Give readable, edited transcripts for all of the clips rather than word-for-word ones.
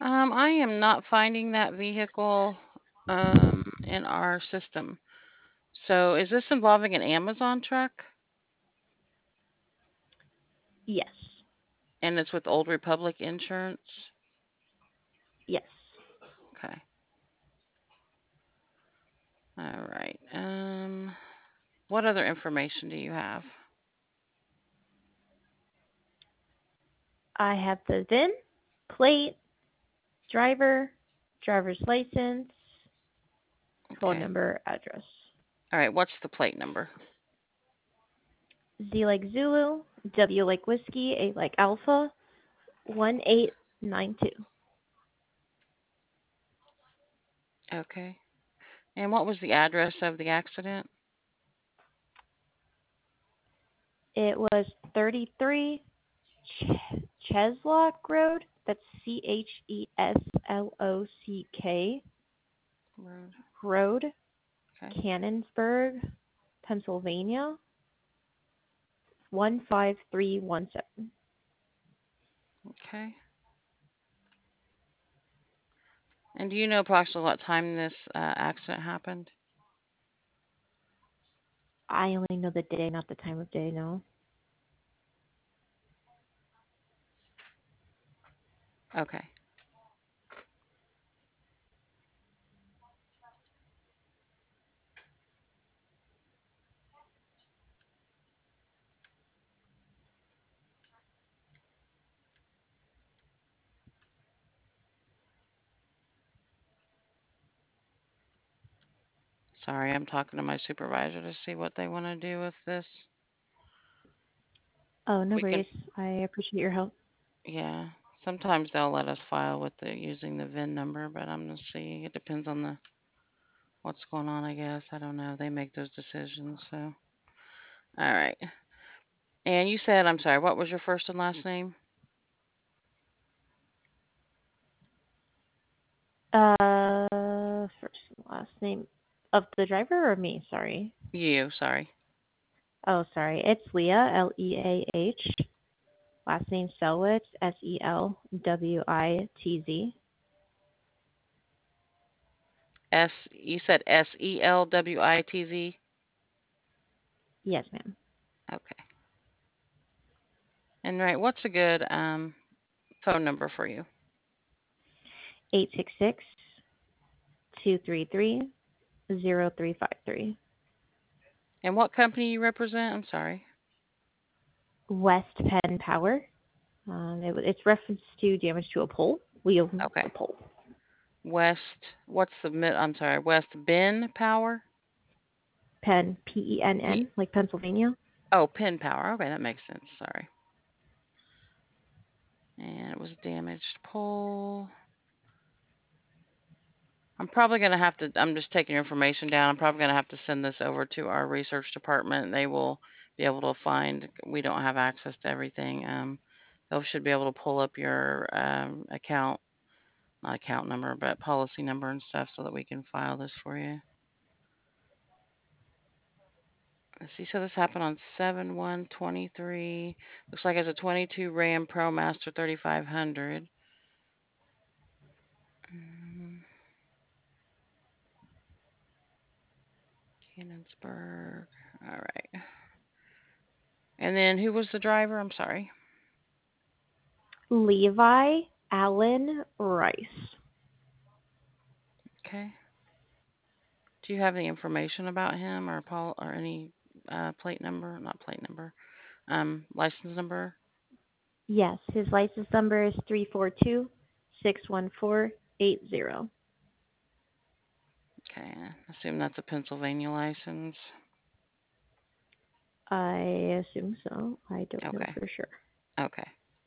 I am not finding that vehicle in our system. So is this involving an Amazon truck? Yes. And it's with Old Republic Insurance? Yes. Okay. All right. What other information do you have? I have the VIN, plate, driver, driver's license, phone Okay. number, address. All right. What's the plate number? Z like Zulu, W like whiskey, A like alpha, 1892. Okay. And what was the address of the accident? It was 33 Cheslock Road. That's Cheslock Road. Road, Okay. Cannonsburg, Pennsylvania, 15317. Okay. And do you know approximately what time this accident happened? I only know the day, not the time of day, no. Okay. Sorry, I'm talking to my supervisor to see what they want to do with this. Oh, no We can, worries. I appreciate your help. yeah. Sometimes they'll let us file with the using the VIN number, but I'm gonna see. It depends on the what's going on, I guess. I don't know. They make those decisions, so. All right. And you said, I'm sorry, what was your first and last name? First and last name of the driver or me? Sorry. You, sorry. Oh, sorry. It's Leah, Leah. Last name Selwitz, Selwitz. You said Selwitz? Yes, ma'am. Okay. And right, what's a good phone number for you? 866-233-0353. And what company you represent? I'm sorry. West Penn Power. It's reference to damage to a pole. We own Okay. the pole. West, what's the mid? I'm sorry, West Bend Power? Penn, P, Penn, like Pennsylvania. oh, Penn Power. Okay, that makes sense. Sorry. And it was damaged pole. I'm just taking your information down. I'm probably going to have to send this over to our research department. They will be able to find, we don't have access to everything. They should be able to pull up your account, not account number, but policy number and stuff so that we can file this for you. Let's see, so this happened on 7/1/23. Looks like it's a 22 Ram ProMaster 3500. Mm, Cannonsburg. All right. And then who was the driver? I'm sorry. Levi Allen Rice. Okay. Do you have any information about him or Paul or any plate number? Not plate number. License number. Yes, his license number is 342-614-80. Okay. I assume that's a Pennsylvania license. I assume so. I don't know Okay. for sure. Okay.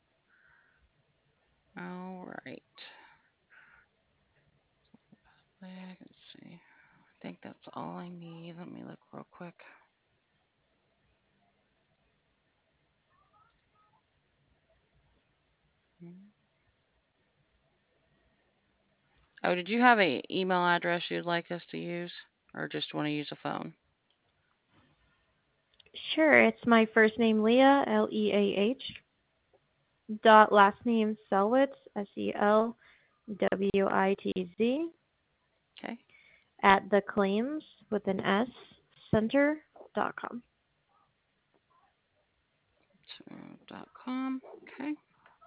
All right. Let's see. I think that's all I need. Let me look real quick. Hmm. Oh, did you have a email address you'd like us to use, or just want to use a phone? Sure, it's my first name Leah, Leah, dot last name Selwitz, Selwitz. WITZ Okay. at the claims with an S center.com. .com. Okay.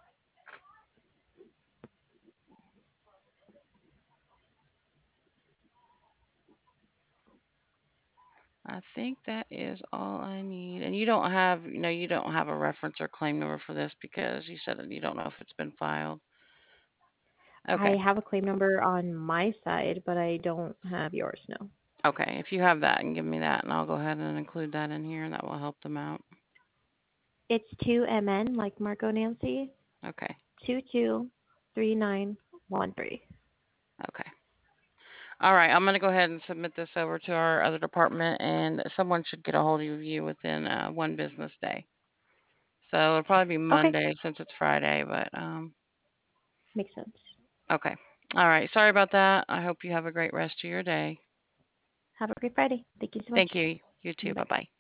I think that is all I need. And you don't have, you don't have a reference or claim number for this because you said that you don't know if it's been filed. I Okay. have a claim number on my side, but I don't have yours, no. Okay. If you have that, and give me that, and I'll go ahead and include that in here, and that will help them out. It's 2MN, like Marco Nancy, Okay. 223913. Okay. All right. I'm going to go ahead and submit this over to our other department, and someone should get a hold of you within one business day. So it'll probably be Okay, Monday since it's Friday, but makes sense. okay. All right. Sorry about that. I hope you have a great rest of your day. Have a great Friday. Thank you so much. Thank you. You too. Bye. Bye bye.